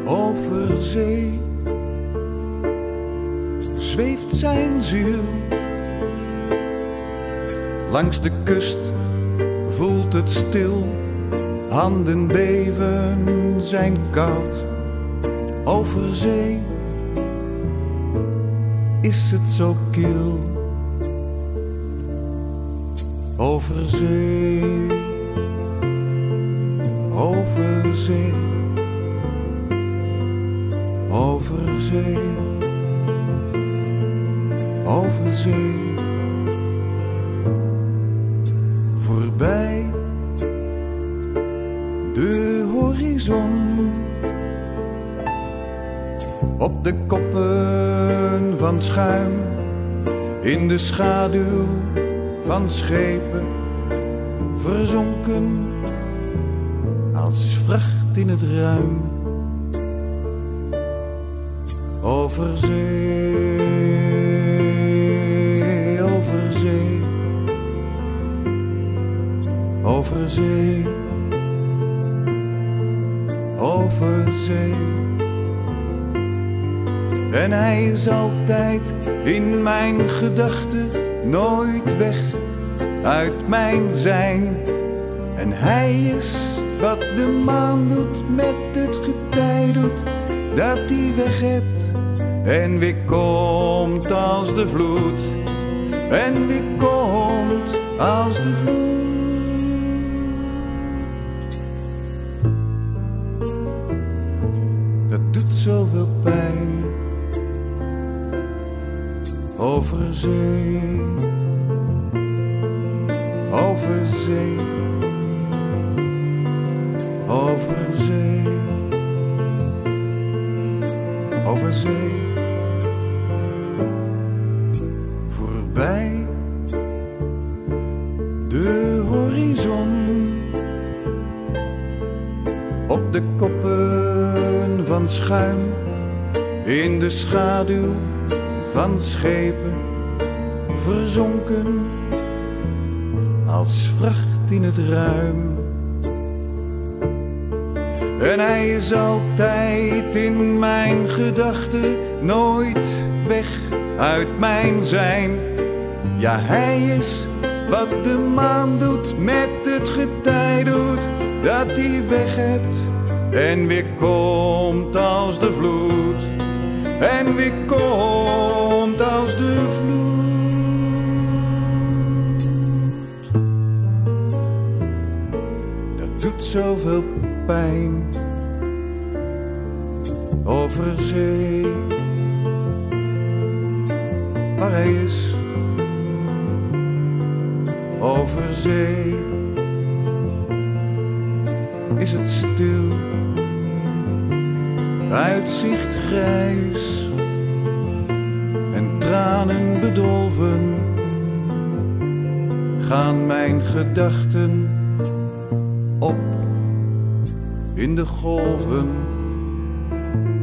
Over zee zweeft zijn ziel. Langs de kust voelt het stil. Handen beven, zijn koud. Over zee is het zo kil. Over zee, over zee, over zee, over zee. Voorbij de horizon, op de koppen van schuim, in de schaduw van schepen, verzonken als vracht in het ruim. Over zee, over zee, over zee, over zee. En hij is altijd in mijn gedachten, nooit weg uit mijn zijn. En hij is wat de maan doet, met het getij doet, dat hij weg hebt en weer komt als de vloed. En weer komt als de vloed. Dat doet zoveel pijn. Over zee, over zee, over zee, over zee. Voorbij de horizon, op de koppen van schuim, in de schaduw van schepen, verzonken als vracht in het ruim. En hij is altijd in mijn gedachten, nooit weg uit mijn zijn. Ja, hij is wat de maan doet, met het getij doet, dat hij weg hebt en weer komt als de vloed. En weer komt als de vloed. Dat doet zoveel pijn. Over zee, waar hij is. Over zee is het stil. Uitzicht grijs en tranen bedolven, gaan mijn gedachten op in de golven.